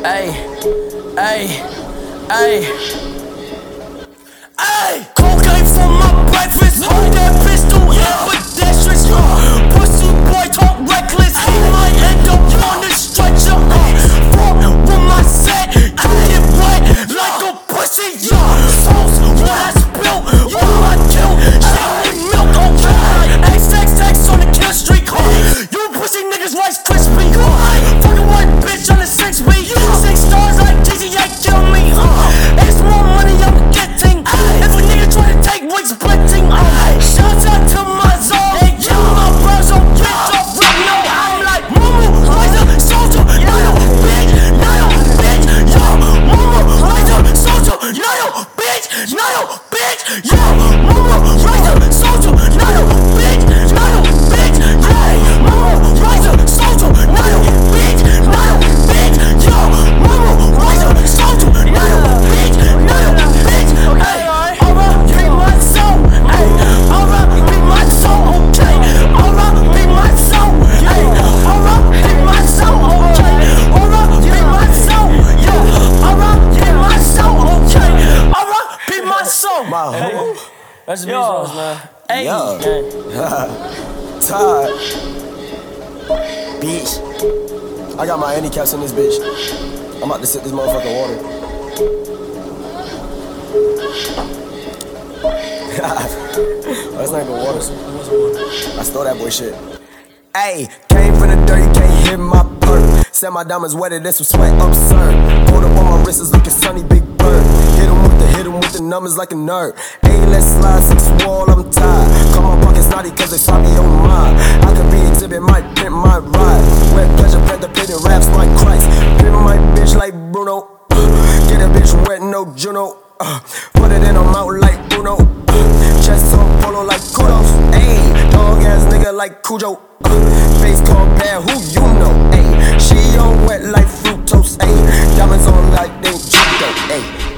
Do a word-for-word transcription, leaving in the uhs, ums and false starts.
Ay, ay, ay, ay. Cocaine for my breakfast. Hold that pistol, yeah, pedestrians. Uh, pussy boy talk reckless. He might end up on the stretcher. Uh, fuck with my set, you get wet like a pussy. Yeah, sauce what I spill, what I kill. Shit need milk, okay. X X X on the kill streak. Uh, you pussy niggas Rice Krispie. Uh, fucking white bitch on the six B. Six stars like G T A kill me. Uh, it's more money I'm getting. If a nigga try to take what's splitting. Uh, shout out to my zone. Hey, yo, my bros don't get off right now. I'm like Momo, Liza, Soldier, Nayo, bitch, Nayo, bitch, yo, Momo, Liza, Soldier, Nayo, bitch, Nayo, bitch, yo, Momo, Liza, Soldier, Nayo, bitch, Nayo, bitch, hey, Momo, Liza, Soldier, Nayo, bitch, Nayo, bitch, yo, Momo, Liza, Soldier, Nayo, bitch, Nayo, bitch, hey, alright, be my soul, hey, alright, be my soul, okay, alright, be my soul, hey, alright, be my soul, okay, alright, be my soul, yeah, alright, be my soul, okay, alright, be my soul. My who? That's the music, man. Hey, Yo. hey. Todd. Bitch. I got my handicaps in this bitch. I'm about to sip this motherfucking water. Oh, that's not even water. I stole that boy shit. Ayy, came from the dirt, you can't hit my perk. Said my diamonds wetter than some sweat, absurd. Pulled up on my wrist, it's looking sunny, big bird. Hit him with the, hit him with the numbers like a nerd. Ayy, let's slide six wall, I'm tired. Call my pockets naughty cause they sloppy on mine. I could be exhibit, might pimp my ride. Wet pleasure, pet the pit and raps like Christ. Pimp my bitch like Bruno. Uh, get a bitch wet, no Juno. Uh, put it in her mouth like Bruno. Uh, chest on polo like kudos. Ayy, dog ass nigga like Cujo. Uh, face called bad, who you know? Ayy, she on wet like fructose. Ayy, diamonds on like they judo. Ayy.